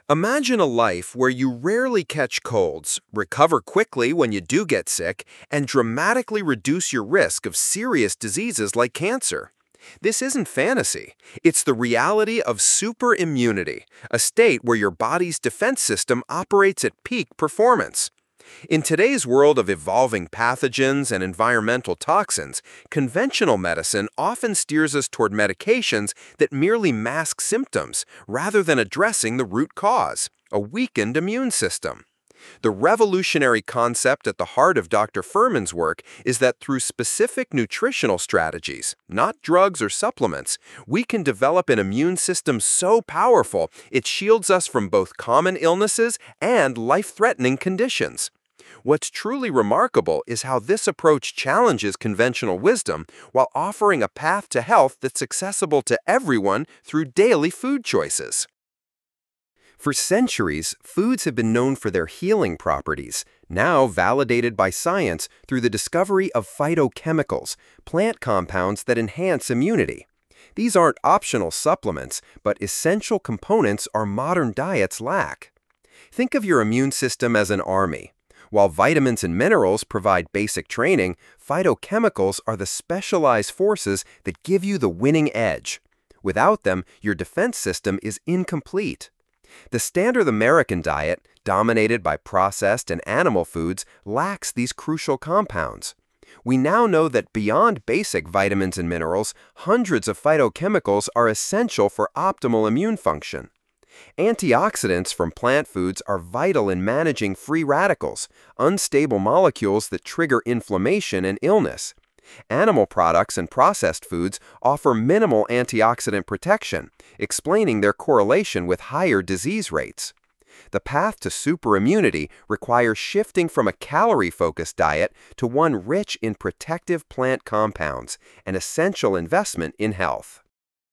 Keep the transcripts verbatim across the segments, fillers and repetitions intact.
Imagine a life where you rarely catch colds, recover quickly when you do get sick, and dramatically reduce your risk of serious diseases like cancer. This isn't fantasy. It's the reality of superimmunity, a state where your body's defense system operates at peak performance. In today's world of evolving pathogens and environmental toxins, conventional medicine often steers us toward medications that merely mask symptoms rather than addressing the root cause, a weakened immune system. The revolutionary concept at the heart of Doctor Furman's work is that through specific nutritional strategies, not drugs or supplements, we can develop an immune system so powerful it shields us from both common illnesses and life-threatening conditions. What's truly remarkable is how this approach challenges conventional wisdom while offering a path to health that's accessible to everyone through daily food choices. For centuries, foods have been known for their healing properties, now validated by science through the discovery of phytochemicals, plant compounds that enhance immunity. These aren't optional supplements, but essential components our modern diets lack. Think of your immune system as an army. While vitamins and minerals provide basic training, phytochemicals are the specialized forces that give you the winning edge. Without them, your defense system is incomplete. The standard American diet, dominated by processed and animal foods, lacks these crucial compounds. We now know that beyond basic vitamins and minerals, hundreds of phytochemicals are essential for optimal immune function. Antioxidants from plant foods are vital in managing free radicals, unstable molecules that trigger inflammation and illness. Animal products and processed foods offer minimal antioxidant protection, explaining their correlation with higher disease rates. The path to superimmunity requires shifting from a calorie-focused diet to one rich in protective plant compounds, an essential investment in health.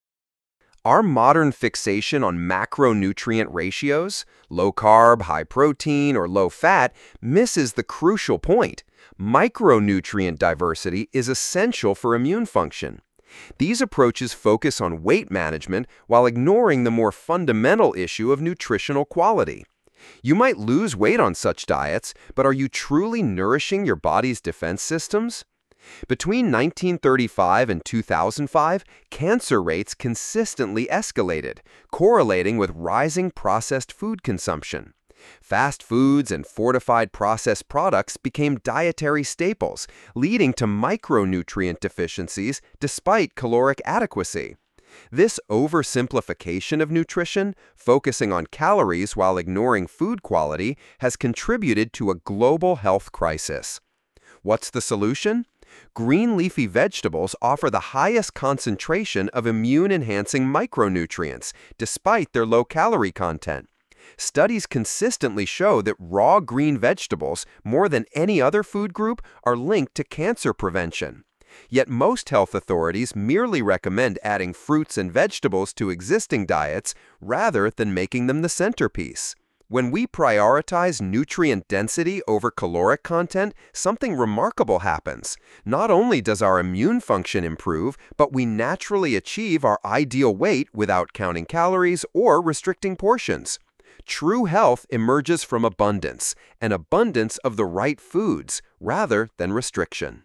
Our modern fixation on macronutrient ratios, low carb, high protein, or low fat, misses the crucial point. Micronutrient diversity is essential for immune function. These approaches focus on weight management while ignoring the more fundamental issue of nutritional quality. You might lose weight on such diets, but are you truly nourishing your body's defense systems? Between nineteen thirty-five and two thousand five, cancer rates consistently escalated, correlating with rising processed food consumption. Fast foods and fortified processed products became dietary staples, leading to micronutrient deficiencies despite caloric adequacy. This oversimplification of nutrition, focusing on calories while ignoring food quality, has contributed to a global health crisis. What's the solution? Green leafy vegetables offer the highest concentration of immune-enhancing micronutrients, despite their low-calorie content. Studies consistently show that raw green vegetables, more than any other food group, are linked to cancer prevention. Yet most health authorities merely recommend adding fruits and vegetables to existing diets rather than making them the centerpiece. When we prioritize nutrient density over caloric content, something remarkable happens. Not only does our immune function improve, but we naturally achieve our ideal weight without counting calories or restricting portions. True health emerges from abundance, an abundance of the right foods, rather than restriction.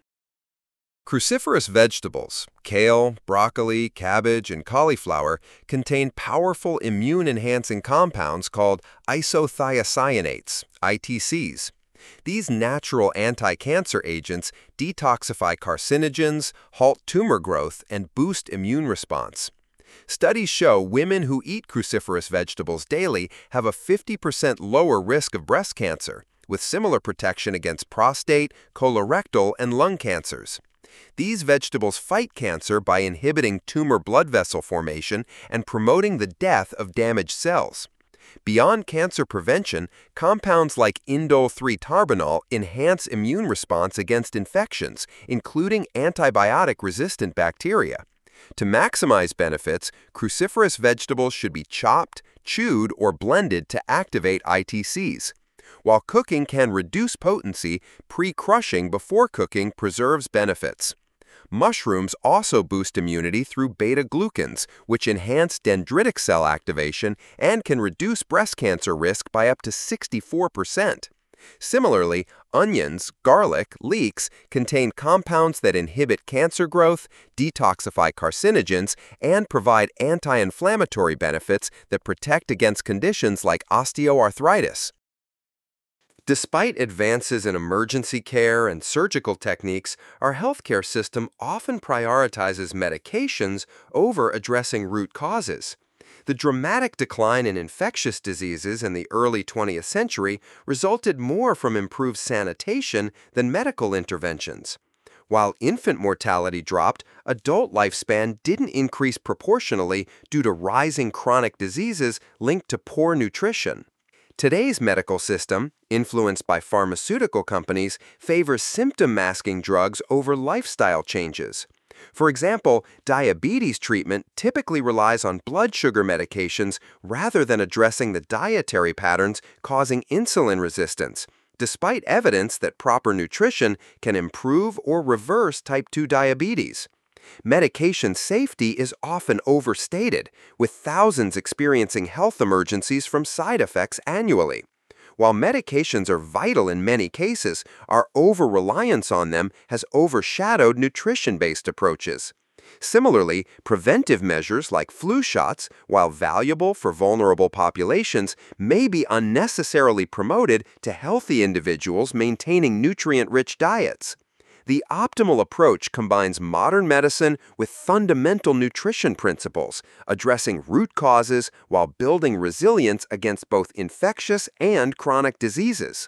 Cruciferous vegetables, kale, broccoli, cabbage, and cauliflower, contain powerful immune-enhancing compounds called isothiocyanates, I T Cs. These natural anti-cancer agents detoxify carcinogens, halt tumor growth, and boost immune response. Studies show women who eat cruciferous vegetables daily have a fifty percent lower risk of breast cancer, with similar protection against prostate, colorectal, and lung cancers. These vegetables fight cancer by inhibiting tumor blood vessel formation and promoting the death of damaged cells. Beyond cancer prevention, compounds like indole three tarbinol enhance immune response against infections, including antibiotic-resistant bacteria. To maximize benefits, cruciferous vegetables should be chopped, chewed, or blended to activate I T Cs. While cooking can reduce potency, pre-crushing before cooking preserves benefits. Mushrooms also boost immunity through beta-glucans, which enhance dendritic cell activation and can reduce breast cancer risk by up to sixty-four percent. Similarly, onions, garlic, leeks contain compounds that inhibit cancer growth, detoxify carcinogens, and provide anti-inflammatory benefits that protect against conditions like osteoarthritis. Despite advances in emergency care and surgical techniques, our healthcare system often prioritizes medications over addressing root causes. The dramatic decline in infectious diseases in the early twentieth century resulted more from improved sanitation than medical interventions. While infant mortality dropped, adult lifespan didn't increase proportionally due to rising chronic diseases linked to poor nutrition. Today's medical system, influenced by pharmaceutical companies, favors symptom-masking drugs over lifestyle changes. For example, diabetes treatment typically relies on blood sugar medications rather than addressing the dietary patterns causing insulin resistance, despite evidence that proper nutrition can improve or reverse type two diabetes. Medication safety is often overstated, with thousands experiencing health emergencies from side effects annually. While medications are vital in many cases, our over-reliance on them has overshadowed nutrition-based approaches. Similarly, preventive measures like flu shots, while valuable for vulnerable populations, may be unnecessarily promoted to healthy individuals maintaining nutrient-rich diets. The optimal approach combines modern medicine with fundamental nutrition principles, addressing root causes while building resilience against both infectious and chronic diseases.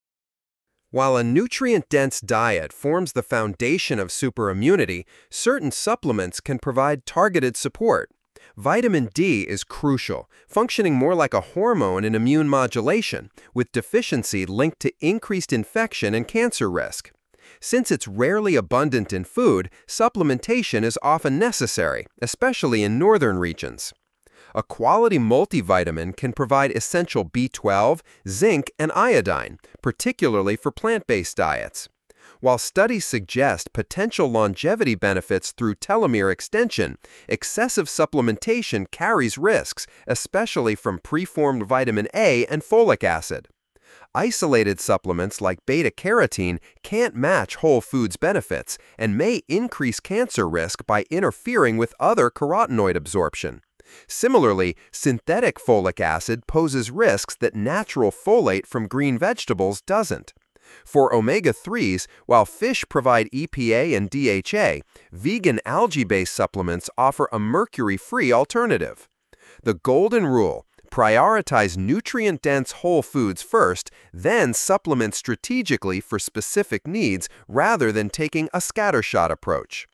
While a nutrient-dense diet forms the foundation of superimmunity, certain supplements can provide targeted support. Vitamin D is crucial, functioning more like a hormone in immune modulation, with deficiency linked to increased infection and cancer risk. Since it's rarely abundant in food, supplementation is often necessary, especially in northern regions. A quality multivitamin can provide essential B twelve, zinc, and iodine, particularly for plant-based diets. While studies suggest potential longevity benefits through telomere extension, excessive supplementation carries risks, especially from preformed vitamin A and folic acid. Isolated supplements like beta-carotene can't match whole foods benefits and may increase cancer risk by interfering with other carotenoid absorption. Similarly, synthetic folic acid poses risks that natural folate from green vegetables doesn't. For omega threes, while fish provide E P A and D H A, vegan algae-based supplements offer a mercury-free alternative. The golden rule: prioritize nutrient-dense whole foods first, then supplement strategically for specific needs rather than taking a scattershot approach.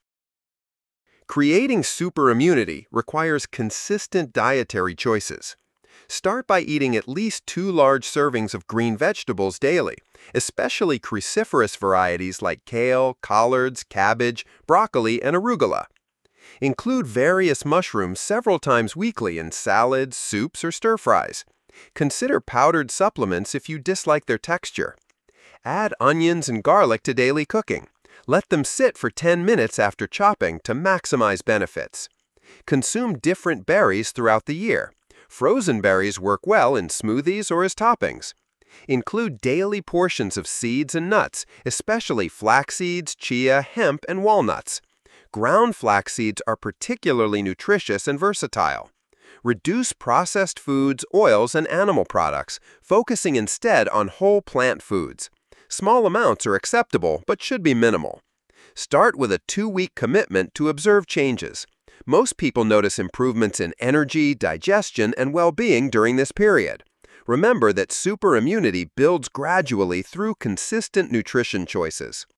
Creating superimmunity requires consistent dietary choices. Start by eating at least two large servings of green vegetables daily, especially cruciferous varieties like kale, collards, cabbage, broccoli, and arugula. Include various mushrooms several times weekly in salads, soups, or stir-fries. Consider powdered supplements if you dislike their texture. Add onions and garlic to daily cooking. Let them sit for ten minutes after chopping to maximize benefits. Consume different berries throughout the year. Frozen berries work well in smoothies or as toppings. Include daily portions of seeds and nuts, especially flax seeds, chia, hemp, and walnuts. Ground flax seeds are particularly nutritious and versatile. Reduce processed foods, oils, and animal products, focusing instead on whole plant foods. Small amounts are acceptable, but should be minimal. Start with a two-week commitment to observe changes. Most people notice improvements in energy, digestion, and well-being during this period. Remember that superimmunity builds gradually through consistent nutrition choices.